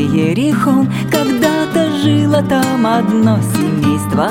Иерихон, когда-то жило там одно семейство.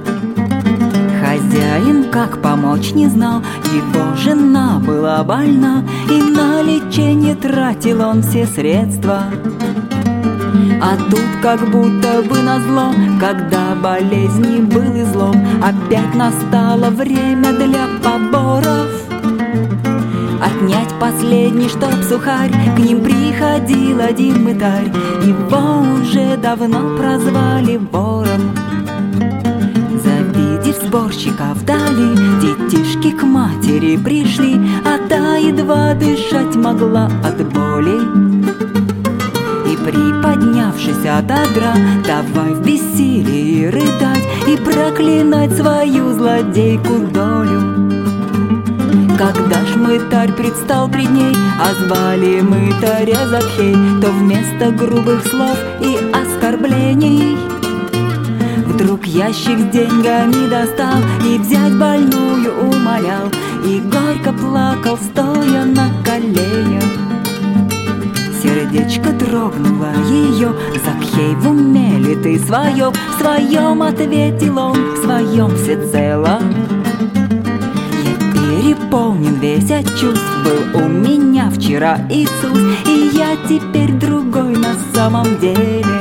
Хозяин, как помочь, не знал, его жена была больна, и на лечение тратил он все средства. А тут как будто бы назло, когда болезни был излом, опять настало время для поборов. Отнять последний, чтоб сухарь, к ним приходил один мытарь, его уже давно прозвали вором. Завидев сборщика вдали, детишки к матери пришли, а та едва дышать могла от боли. И приподнявшись от одра, давай в бессилии рыдать и проклинать свою злодейку долю. Когда ж мытарь предстал пред ней, а звали мытаря Закхей, то вместо грубых слов и оскорблений вдруг ящик с деньгами достал и взять больную умолял, и горько плакал, стоя на коленях. Сердечко дрогнуло ее: Закхей, в уме ли ты своем? В своем, ответил он, в своем всецело. Переполнен весь от чувств, был у меня вчера Иисус, и я теперь другой на самом деле.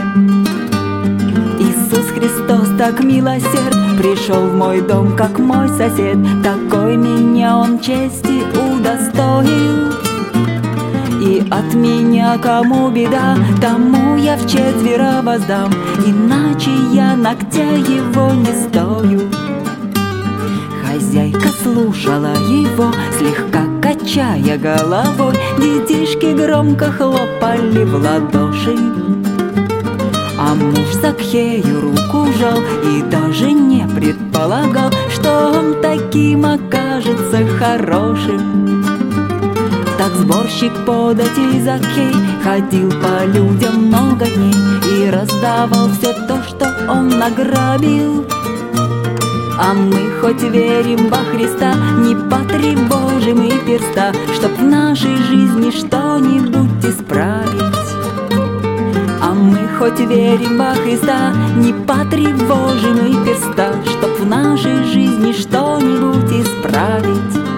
Иисус Христос так милосерд, пришел в мой дом, как мой сосед, такой меня он чести удостоил. И от меня кому беда, тому я вчетверо воздам, иначе я ногтя его не стою. Хозяйка слушала его, слегка качая головой, детишки громко хлопали в ладоши. А муж Закхею руку жал и даже не предполагал, что он таким окажется хорошим. Так сборщик податей Закхей ходил по людям много дней и раздавал все то, что он награбил. А мы хоть верим во Христа, не потревожим и перста, чтоб в нашей жизни что-нибудь исправить. А мы хоть верим во Христа, не потревожим и перста, чтоб в нашей жизни что-нибудь исправить.